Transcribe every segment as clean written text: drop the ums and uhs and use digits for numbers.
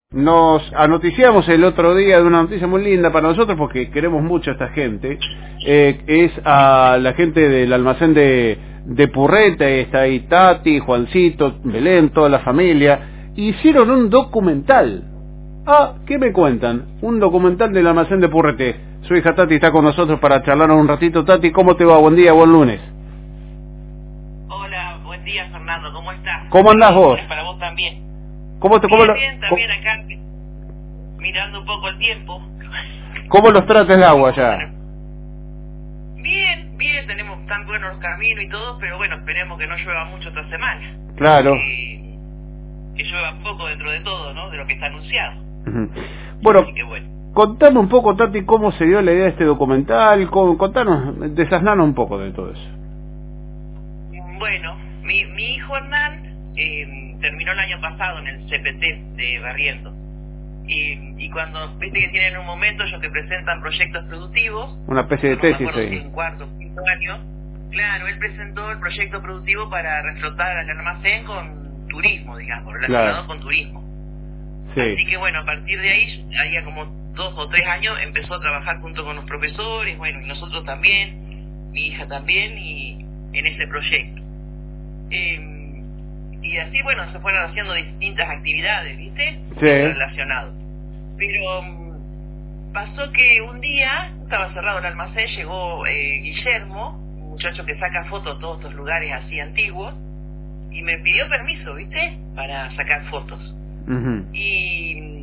Nos anoticiamos el otro día de una noticia muy linda para nosotros porque queremos mucho a esta gente. Es a la gente del almacén de Purrete. Está ahí Tati, Juancito, Belén, toda la familia. Hicieron un documental. ¿Qué me cuentan? Un documental del almacén de Purrete. Su hija Tati está con nosotros para charlar un ratito. Tati, ¿cómo te va? Buen día, buen lunes. Hola, buen día, Fernando, ¿cómo estás? ¿Cómo andás vos? Para vos también. ¿Cómo Bien, también acá, mirando un poco el tiempo. ¿Cómo los trata el agua ya? Bien, tenemos tan buenos los caminos y todo, pero bueno, esperemos que no llueva mucho esta semana. Claro. Que llueva poco dentro de todo, ¿no? De lo que está anunciado. Bueno, así que bueno. Contame un poco, Tati, cómo se dio la idea de este documental, contanos, desasnanos un poco de todo eso. Bueno, mi hijo Hernán terminó el año pasado en el CPT de Barrientos. Y cuando, viste que tienen un momento ellos que presentan proyectos productivos, una especie de tesis ahí. En cuarto o quinto año, claro, él presentó el proyecto productivo para reflotar el almacén con turismo, digamos, relacionado con turismo. Sí. Así que bueno, a partir de ahí, había como 2 o 3 años, empezó a trabajar junto con los profesores, bueno, y nosotros también, mi hija también, y en ese proyecto. Y así, bueno, se fueron haciendo distintas actividades, ¿viste? Sí. Relacionadas. Pero pasó que un día, estaba cerrado el almacén, llegó Guillermo, un muchacho que saca fotos de todos estos lugares así antiguos, y me pidió permiso, ¿viste? Para sacar fotos. Y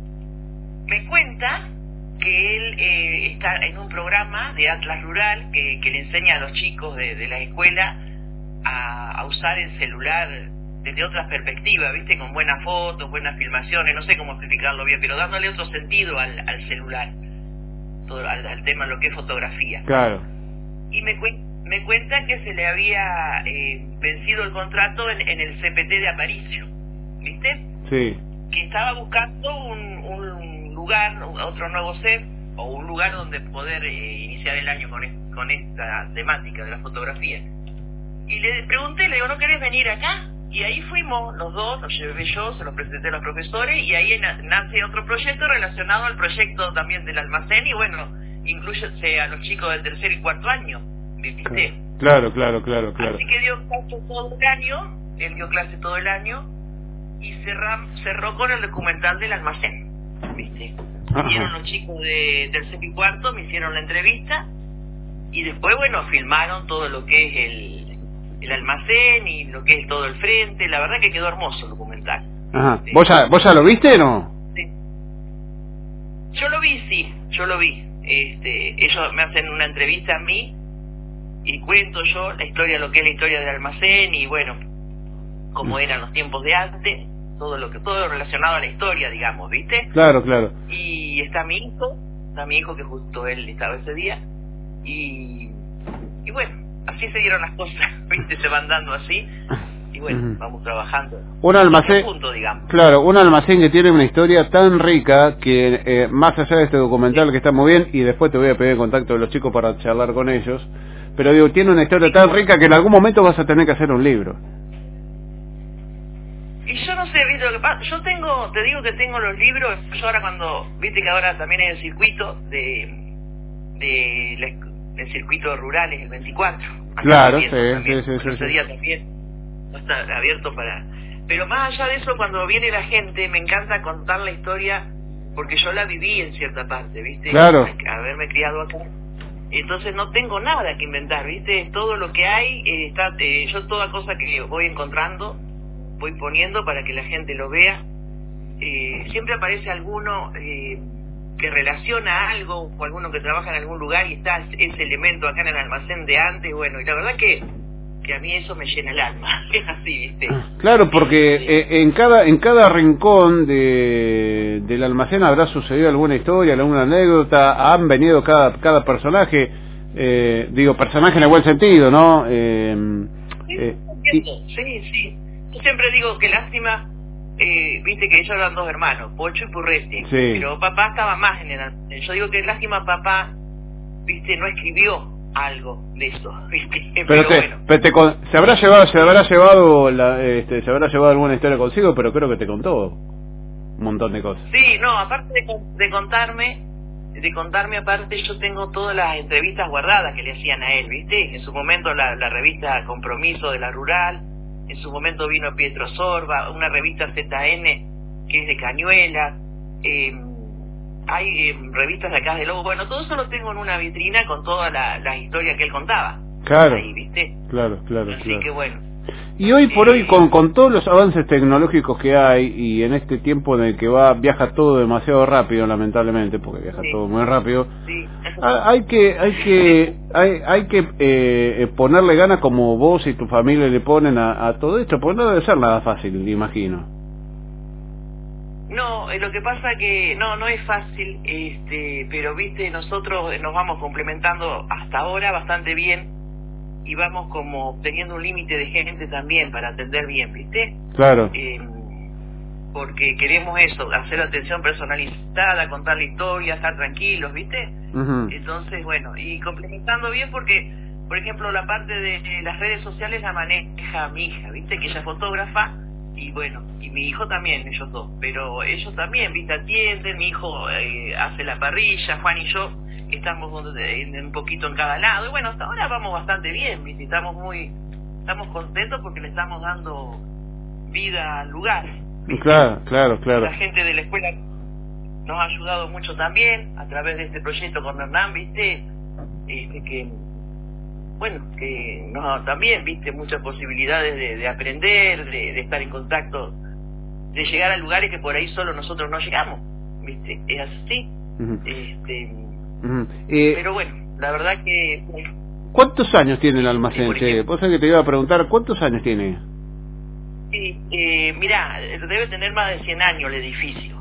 me cuenta que él está en un programa de Atlas Rural que le enseña a los chicos de la escuela a usar el celular desde otras perspectivas, ¿viste? Con buenas fotos, buenas filmaciones, no sé cómo explicarlo bien, pero dándole otro sentido al celular, todo, al tema de lo que es fotografía. Claro. Y me cuenta que se le había vencido el contrato en el CPT de Aparicio, ¿viste? Sí. Que estaba buscando un lugar, otro nuevo set, o un lugar donde poder iniciar el año con esta temática de la fotografía. Y le pregunté, le digo, ¿no querés venir acá? Y ahí fuimos los dos, los llevé yo, se los presenté a los profesores, y ahí nace otro proyecto relacionado al proyecto también del almacén, y bueno, incluyese a los chicos del 3er y 4º año, ¿viste? Claro. Así que dio clase todo el año, él dio clase todo el año, y cerró con el documental del almacén, ¿viste? Vinieron los chicos de 3er y 4º, me hicieron la entrevista, y después, bueno, filmaron todo lo que es el almacén y lo que es todo el frente. La verdad que quedó hermoso el documental. Ajá. ¿Vos ya lo viste o no? Sí. Yo lo vi. Ellos me hacen una entrevista a mí y cuento yo la historia, lo que es la historia del almacén y bueno, cómo eran los tiempos de antes, todo relacionado a la historia, digamos, ¿viste? Claro. Y está mi hijo que justo él estaba ese día y bueno, así se dieron las cosas, ¿viste? Se van dando así y bueno, vamos trabajando. Un almacén, punto, digamos. Claro, un almacén que tiene una historia tan rica que más allá de este documental que está muy bien, y después te voy a pedir el contacto de los chicos para charlar con ellos, pero digo, tiene una historia tan rica que en algún momento vas a tener que hacer un libro. Y yo no sé, ¿viste? Lo que pasa, te digo que tengo los libros, yo ahora viste que ahora también hay el circuito el circuito rural es el 24. Claro, sí. Ese día también no está abierto pero más allá de eso, cuando viene la gente, me encanta contar la historia, porque yo la viví en cierta parte, ¿viste? Claro. Haberme criado acá. Entonces no tengo nada que inventar, ¿viste? Todo lo que hay, yo toda cosa que voy encontrando, voy poniendo para que la gente lo vea. Siempre aparece alguno que relaciona algo, o alguno que trabaja en algún lugar y está ese elemento acá en el almacén de antes, bueno, y la verdad que a mí eso me llena el alma, es así, ¿viste? Claro, porque en cada rincón del almacén habrá sucedido alguna historia, alguna anécdota, han venido cada personaje, personaje en el buen sentido, ¿no? Sí. Yo siempre digo que lástima, viste que ellos eran 2 hermanos, Pocho y Purrete, sí. Pero papá estaba más en el almacén. Yo digo que lástima papá, viste, no escribió algo de eso, viste. Pero se habrá llevado alguna historia consigo, pero creo que te contó. un montón de cosas. Sí, no, aparte de contarme, aparte yo tengo todas las entrevistas guardadas que le hacían a él, ¿viste? En su momento la revista Compromiso de la Rural, en su momento vino Pietro Sorba, una revista ZN que es de Cañuela, hay revistas de acá de Lobo, bueno, todo eso lo tengo en una vitrina con toda la historia que él contaba. Claro, ahí, ¿viste? Claro. Así que bueno. Y hoy por hoy, con todos los avances tecnológicos que hay, y en este tiempo en el que viaja todo demasiado rápido, lamentablemente, porque viaja todo muy rápido, hay que ponerle ganas como vos y tu familia le ponen a todo esto, porque no debe ser nada fácil, imagino. No, lo que pasa que no es fácil, pero viste, nosotros nos vamos complementando hasta ahora bastante bien y vamos como teniendo un límite de gente también para atender bien, ¿viste? Claro. Porque queremos eso, hacer atención personalizada, contar la historia, estar tranquilos, ¿viste? Uh-huh. Entonces, bueno, y complementando bien porque, por ejemplo, la parte de las redes sociales la maneja mi hija, ¿viste? Que ella es fotógrafa y bueno, y mi hijo también, ellos dos, pero ellos también, ¿viste? Atienden, mi hijo hace la parrilla, Juan y yo estamos un poquito en cada lado, y bueno, hasta ahora vamos bastante bien, ¿viste? Estamos contentos porque le estamos dando vida al lugar, ¿viste? Claro. La gente de la escuela nos ha ayudado mucho también a través de este proyecto con Hernán, ¿viste? Que nos también, ¿viste? Muchas posibilidades de aprender, de estar en contacto, de llegar a lugares que por ahí solo nosotros no llegamos, ¿viste? Es así. Uh-huh. Pero bueno, la verdad que... ¿Cuántos años tiene el almacén? Vos sabés que te iba a preguntar, ¿cuántos años tiene? Sí, mirá, debe tener más de 100 años el edificio.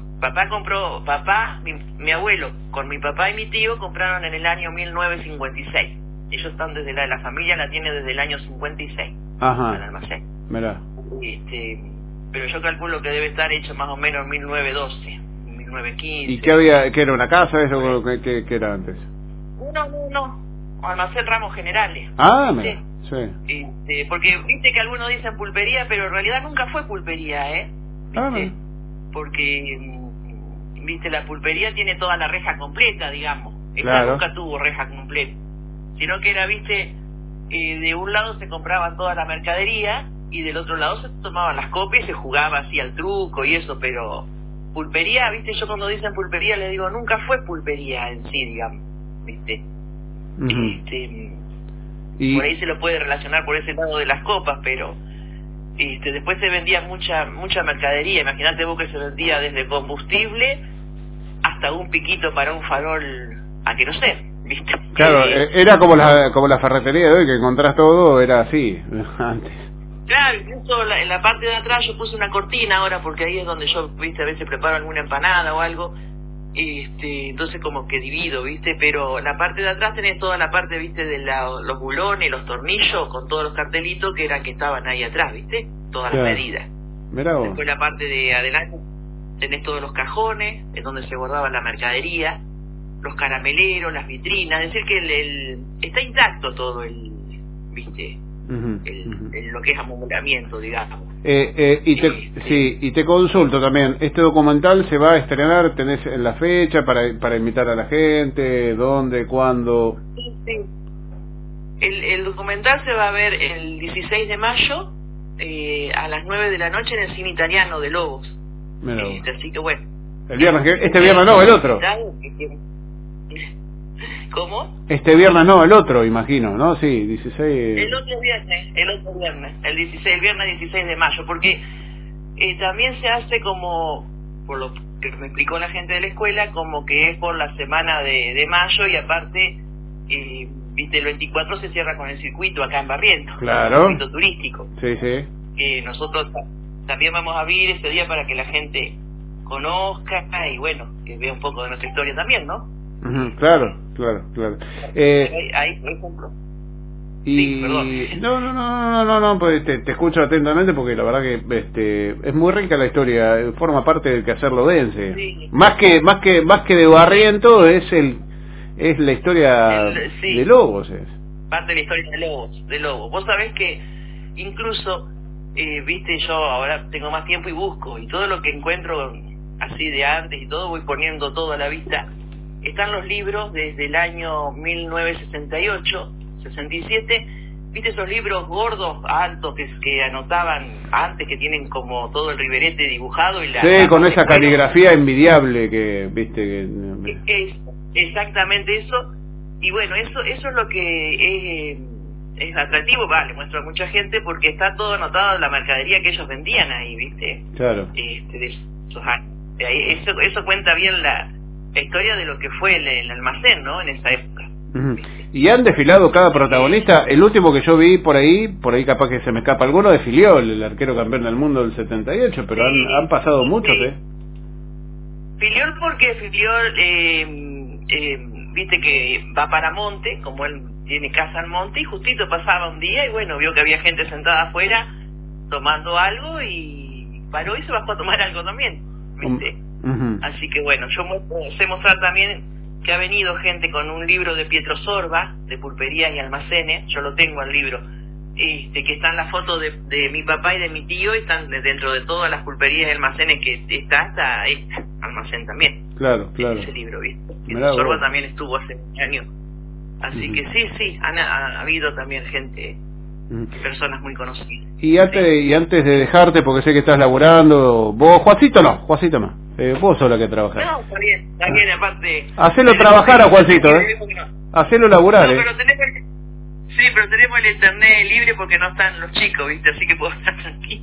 Mi abuelo, con mi papá y mi tío, compraron en el año 1956. Ellos están la familia la tiene desde el año 56. Ajá. El almacén. Mirá. Pero yo calculo que debe estar hecho más o menos en 1912. 1915. ¿Y qué había? ¿Qué era una casa eso? ¿Qué era antes? No. Almacén Ramos Generales. Ah, mira. Sí. Porque viste que algunos dicen pulpería, pero en realidad nunca fue pulpería, ¿eh? ¿Viste? Porque viste, la pulpería tiene toda la reja completa, digamos. Esta nunca tuvo reja completa, sino que era, viste, de un lado se compraba toda la mercadería y del otro lado se tomaban las copias y se jugaba así al truco y eso, pero pulpería, viste, yo cuando dicen pulpería les digo, nunca fue pulpería en sí, digamos, viste. Uh-huh. Y por ahí se lo puede relacionar por ese lado de las copas, pero después se vendía mucha mercadería. Imagínate vos que se vendía desde combustible hasta un piquito para un farol a que no sé, viste. Claro, era como la ferretería de hoy, que encontrás todo, era así antes. Claro, incluso en la parte de atrás yo puse una cortina ahora porque ahí es donde yo, viste, a veces preparo alguna empanada o algo, entonces como que divido, viste, pero la parte de atrás tenés toda la parte, viste, de los bulones, los tornillos, con todos los cartelitos que estaban ahí atrás, viste, todas las medidas. Mirá vos. Después la parte de adelante tenés todos los cajones, en donde se guardaba la mercadería, los carameleros, las vitrinas, es decir que está intacto todo viste, lo que es amoblamiento, digamos. Y te consulto también, ¿este documental se va a estrenar? ¿Tenés la fecha para invitar a la gente? ¿Dónde? ¿Cuándo? Sí. El documental se va a ver el 16 de mayo a las 9 de la noche en el cine italiano de Lobos. Así que bueno. El viernes, este viernes no, el otro. ¿Cómo? Este viernes no, el otro, imagino, ¿no? Sí, 16... El otro viernes, el viernes 16 de mayo, porque también se hace como, por lo que me explicó la gente de la escuela, como que es por la semana de mayo y aparte, viste, el 24 se cierra con el circuito acá en Barrientos, claro. El circuito turístico. Sí. Nosotros también vamos a vivir ese día para que la gente conozca y bueno, que vea un poco de nuestra historia también, ¿no? Claro. Ahí, por ejemplo. Sí, perdón. No, pues te escucho atentamente porque la verdad que es muy rica la historia, forma parte del quehacer lodense. Sí. Más que de Barrientos es la historia de Lobos, es. Parte de la historia de Lobos. Vos sabés que incluso viste, yo ahora tengo más tiempo y busco y todo lo que encuentro así de antes y todo, voy poniendo todo a la vista. Están los libros desde el año 1968, 67, ¿viste esos libros gordos, altos, que anotaban antes, que tienen como todo el riberete dibujado? Y sí, con esa caligrafía envidiable que, viste. Es exactamente eso. Y bueno, eso es lo que es atractivo, le muestro a mucha gente, porque está todo anotado en la mercadería que ellos vendían ahí, ¿viste? Claro. De esos años. Eso cuenta bien la historia de lo que fue el almacén, ¿no? En esa época. Y han desfilado cada protagonista. El último que yo vi por ahí capaz que se me escapa alguno, de Filiol, el arquero campeón del mundo del 78, pero sí, han pasado muchos, sí. Filiol, porque Filiol, viste que va para Monte, como él tiene casa en Monte, y justito pasaba un día y bueno, vio que había gente sentada afuera tomando algo y paró y se bajó a tomar algo también, ¿viste? Así que bueno, yo sé mostrar también que ha venido gente con un libro de Pietro Sorba, de Pulperías y Almacenes. Yo lo tengo el libro, que están las fotos de mi papá y de mi tío, y están dentro de todas las pulperías y almacenes que está este almacén también. Claro. Ese libro, ¿viste? Pietro Sorba también estuvo hace años. Así que sí, ha habido también gente, personas muy conocidas. Y antes de dejarte, porque sé que estás laburando, vos, Juancito no. Vos sos la que trabajás. No, está bien, aparte... Hacelo trabajar a Juancito, Hacelo laburar, no, pero tenemos el internet libre porque no están los chicos, ¿viste? Así que puedo estar tranquilo.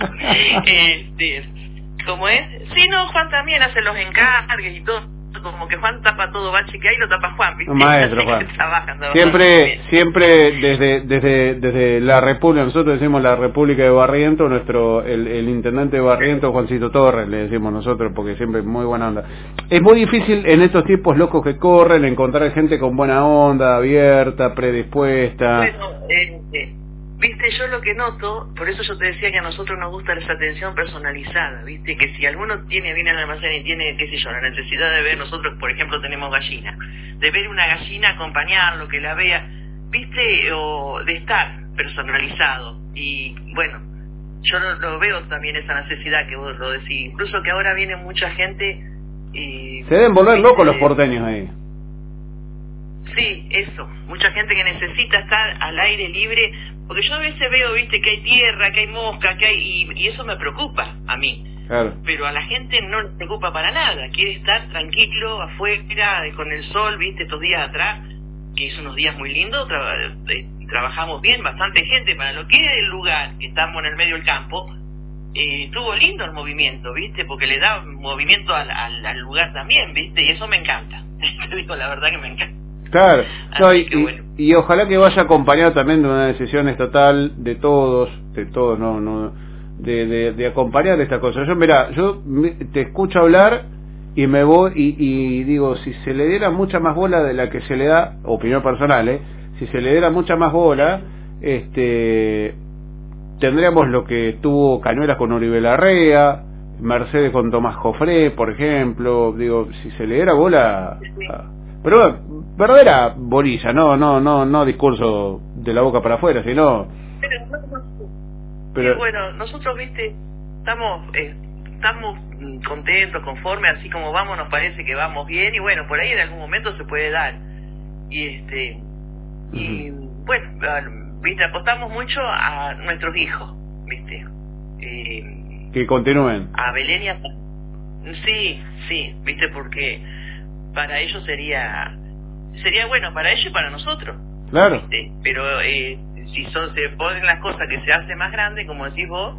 ¿Cómo es? Sí, no, Juan también hace los encargues y todo. Como que Juan tapa todo bache que hay, lo tapa Juan, ¿viste? Maestro Juan. Siempre desde la República, nosotros decimos la República de Barriento, el intendente de Barriento, Juancito Torres, le decimos nosotros, porque siempre muy buena onda. Es muy difícil en estos tiempos locos que corren encontrar gente con buena onda, abierta, predispuesta. Bueno, viste, yo lo que noto, por eso yo te decía que a nosotros nos gusta esa atención personalizada, viste, que si alguno viene al almacén y tiene, qué sé yo, la necesidad de ver, nosotros por ejemplo tenemos gallina, de ver una gallina, acompañarlo, que la vea, viste, o de estar personalizado. Y bueno, yo lo veo también esa necesidad que vos lo decís, incluso que ahora viene mucha gente y... Se deben volver locos los porteños ahí. Sí, eso, mucha gente que necesita estar al aire libre, porque yo a veces veo, viste, que hay tierra, que hay mosca, y eso me preocupa a mí. Claro. Pero a la gente no le preocupa para nada, quiere estar tranquilo afuera, con el sol, viste, estos días atrás, que es unos días muy lindos, trabajamos bien, bastante gente, para lo que es el lugar, que estamos en el medio del campo, estuvo lindo el movimiento, viste, porque le da movimiento al lugar también, viste, y eso me encanta, te digo la verdad que me encanta. Claro, no, bueno. y ojalá que vaya acompañado también de una decisión estatal de todos, de acompañar esta cosa. Yo te escucho hablar y me voy y digo, si se le diera mucha más bola de la que se le da, opinión personal, si se le diera mucha más bola, tendríamos lo que tuvo Cañuelas con Uribe Larrea, Mercedes con Tomás Jofré, por ejemplo. Digo, si se le diera bola, pero verdadera bolilla, no discurso de la boca para afuera, sino... Pero bueno, nosotros, viste, estamos contentos, conformes, así como vamos, nos parece que vamos bien, y bueno, por ahí en algún momento se puede dar. Y bueno, viste, apostamos mucho a nuestros hijos, viste. Que continúen. A Belén y a... Sí, viste, porque para ellos sería bueno, para ellos y para nosotros. Claro. ¿Viste? Pero si se ponen las cosas que se hace más grande, como decís vos,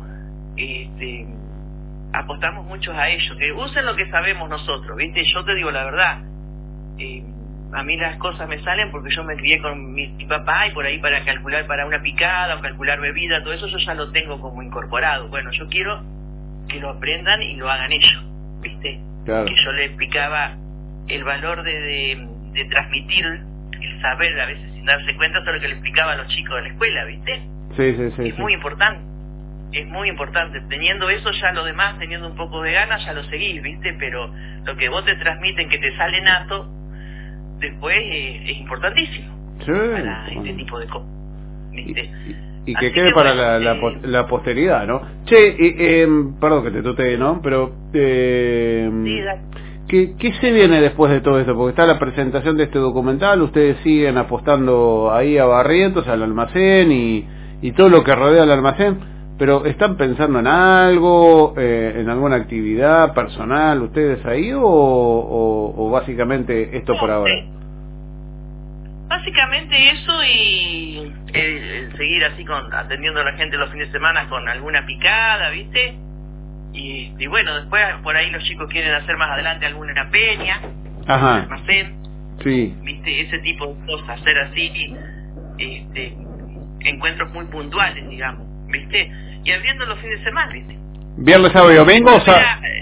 apostamos mucho a ellos, que usen lo que sabemos nosotros, ¿viste? Yo te digo la verdad, a mí las cosas me salen porque yo me crié con mi papá, y por ahí para calcular para una picada o calcular bebida, todo eso yo ya lo tengo como incorporado. Bueno, yo quiero que lo aprendan y lo hagan ellos, ¿viste? Claro. Que yo les explicaba el valor de transmitir el saber, a veces sin darse cuenta, eso es lo que le explicaba a los chicos de la escuela, ¿viste? Sí. Es muy importante, teniendo eso ya lo demás, teniendo un poco de ganas, ya lo seguís, ¿viste? Pero lo que vos te transmiten, que te sale nato, después es importantísimo para este tipo de cosas, ¿viste? y que quede para bueno, la posteridad, ¿no? Che, perdón que te tutee, ¿no? Pero ¿qué se viene después de todo esto? Porque está la presentación de este documental, ustedes siguen apostando ahí a Barrientos, al almacén y todo lo que rodea al almacén, pero ¿están pensando en algo, en alguna actividad personal ustedes ahí o básicamente esto por ahora? Básicamente eso y seguir así atendiendo a la gente los fines de semana con alguna picada, ¿viste? Y bueno, después por ahí los chicos quieren hacer más adelante alguna peña, ajá, almacén, sí, ¿viste? Ese tipo de cosas, hacer así, encuentros muy puntuales, digamos, ¿viste? Y abriendo los fines de semana, ¿viste? ¿Viernes, sábado y domingo? Sí,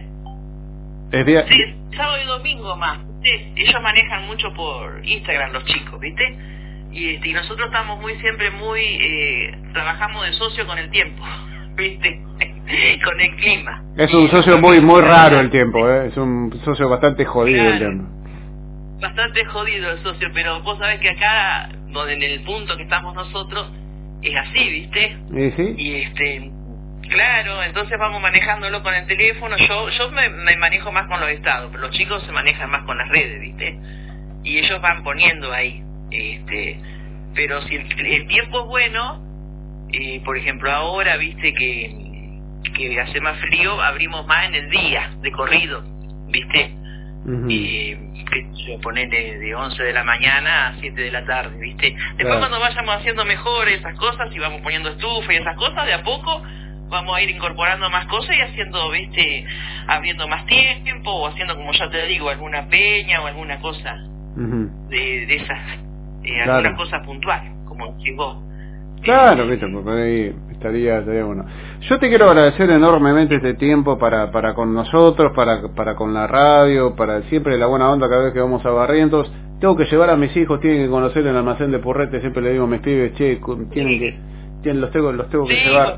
sábado y domingo más. Ellos manejan mucho por Instagram los chicos, ¿viste? Y nosotros estamos siempre trabajamos de socio con el tiempo, ¿viste? Con el clima. Es un socio muy raro el tiempo, ¿eh? Es un socio bastante jodido, claro, el tiempo. Bastante jodido el socio, pero vos sabés que acá, donde en el punto que estamos nosotros, es así, ¿viste? ¿Sí? Y claro, entonces vamos manejándolo con el teléfono. Yo me manejo más con los estados, pero los chicos se manejan más con las redes, ¿viste? Y ellos van poniendo ahí, pero si el tiempo es bueno, por ejemplo ahora, ¿viste? Que hace más frío, abrimos más en el día, de corrido, ¿viste? Que ponen de 11 de la mañana a 7 de la tarde, ¿viste? Después claro, cuando vayamos haciendo mejor esas cosas y vamos poniendo estufa y esas cosas, de a poco vamos a ir incorporando más cosas y haciendo, ¿viste? Abriendo más tiempo o haciendo, como ya te digo, alguna peña o alguna cosa de esas, claro, alguna cosa puntual, como decís vos. Claro, ¿viste? Porque ahí estaría bueno. Yo te quiero agradecer enormemente este tiempo para con nosotros, para con la radio, para siempre la buena onda cada vez que vamos a Barrientos. Tengo que llevar a mis hijos, tienen que conocer el almacén de Purrete, siempre le digo a mis pibes, che, los tengo que llevar.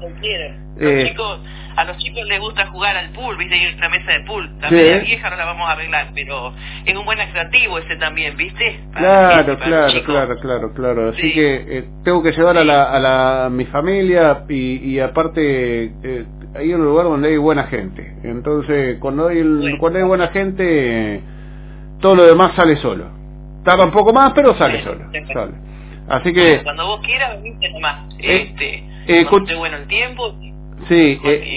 A los chicos les gusta jugar al pool, ¿viste? Ir a una mesa de pool. La media vieja no la vamos a arreglar, pero es un buen atractivo ese también, ¿viste? Claro. Así sí, que tengo que llevar a mi familia y aparte hay un lugar donde hay buena gente. Entonces, cuando hay buena gente, todo lo demás sale solo. Tarda un poco más, pero sale solo. Sale. Así que cuando vos quieras venite nomás, cuando esté bueno el tiempo. Sí,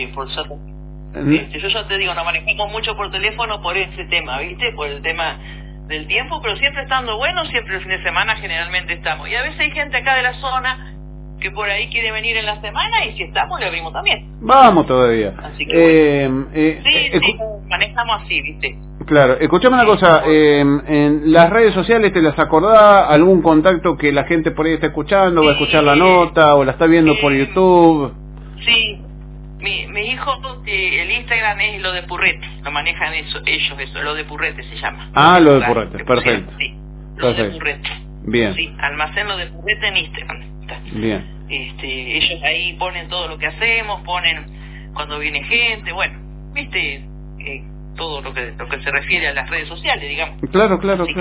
yo ya te digo, nos manejamos mucho por teléfono por ese tema, ¿viste? Por el tema del tiempo, pero siempre estando bueno, siempre el fin de semana generalmente estamos. Y a veces hay gente acá de la zona que por ahí quiere venir en la semana y si estamos le abrimos también. Vamos todavía. Así que sí, manejamos así, ¿viste? Claro, escuchame una cosa, en las redes sociales te las acordás, algún contacto que la gente por ahí está escuchando, va a escuchar la nota o la está viendo por YouTube. Sí, mi hijo, el Instagram es lo de Purrete, lo manejan ellos, lo de Purrete se llama. Ah, lo de Purrete, perfecto. Sí, lo de Purrete. Bien. Sí, almacén lo de Purrete en Instagram. Bien. Ellos ahí ponen todo lo que hacemos, ponen cuando viene gente, bueno, ¿viste? Todo lo que se refiere a las redes sociales, digamos. Claro.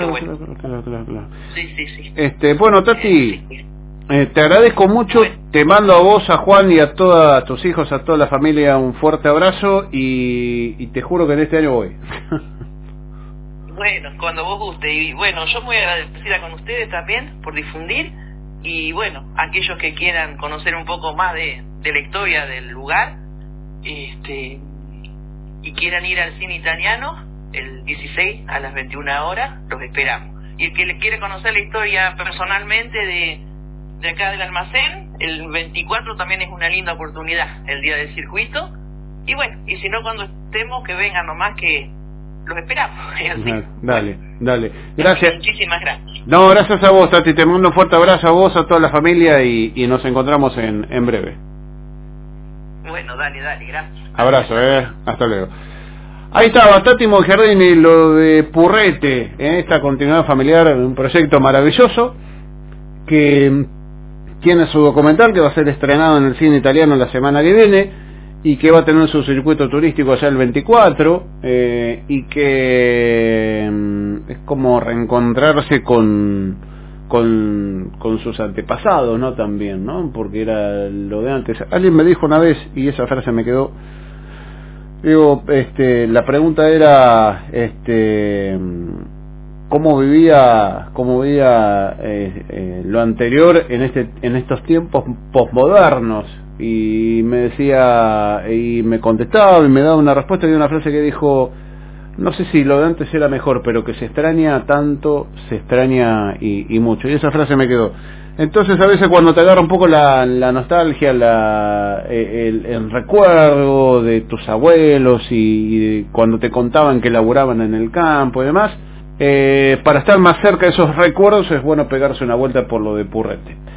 Sí. Bueno, Tati, te agradezco mucho, te mando a vos, a Juan y a todos tus hijos, a toda la familia un fuerte abrazo y te juro que en este año voy. Bueno, cuando vos guste. Y bueno, yo muy agradecida con ustedes también por difundir y bueno, aquellos que quieran conocer un poco más de la historia del lugar, y quieran ir al cine italiano el 16 a las 21 horas, los esperamos. Y el que les quiere conocer la historia personalmente de acá del almacén, el 24 también es una linda oportunidad, el día del circuito. Y bueno, y si no, cuando estemos, que vengan nomás, que los esperamos. Dale. Gracias. Muchísimas gracias. No, gracias a vos, Tati, te mando un fuerte abrazo a vos, a toda la familia y nos encontramos en breve. Bueno, dale, gracias. Abrazo, hasta luego. Ahí estaba Tati Mongiardini, lo de Purrete, esta continuidad familiar, un proyecto maravilloso que tiene su documental que va a ser estrenado en el cine italiano la semana que viene y que va a tener su circuito turístico allá el 24 y que es como reencontrarse con con sus antepasados, ¿no? También, ¿no? Porque era lo de antes. Alguien me dijo una vez, y esa frase me quedó, digo, la pregunta era, cómo vivía lo anterior en estos tiempos posmodernos, y me decía, y me contestaba y me daba una respuesta de una frase que dijo: no sé si lo de antes era mejor, pero que se extraña tanto, se extraña y mucho. Y esa frase me quedó. Entonces, a veces cuando te agarra un poco la nostalgia, el recuerdo de tus abuelos y cuando te contaban que laburaban en el campo y demás, para estar más cerca de esos recuerdos es bueno pegarse una vuelta por lo de Purrete.